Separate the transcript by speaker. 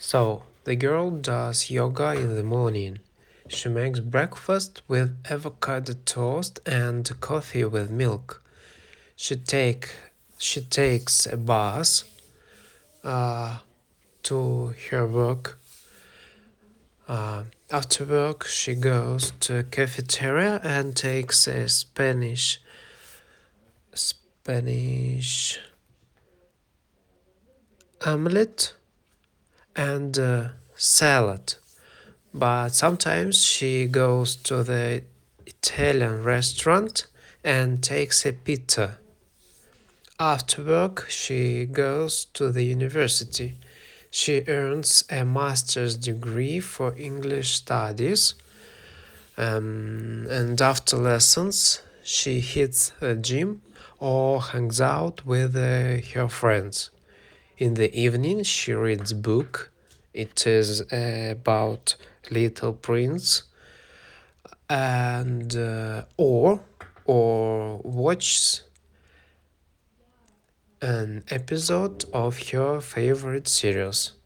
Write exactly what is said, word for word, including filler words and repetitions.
Speaker 1: So, the girl does yoga in the morning. She makes breakfast with avocado toast and coffee with milk. She take she takes a bus uh, to her work. Uh, after work, she goes to a cafeteria and takes a Spanish Spanish omelette and uh, salad. But sometimes she goes to the Italian restaurant and takes a pizza. After work, she goes to the university. She earns a master's degree for English studies, um, and after lessons, she hits the gym or hangs out with uh, her friends. In the evening, she reads a book. It is uh, about Little Prince, and uh, or or watches an episode of her favorite series.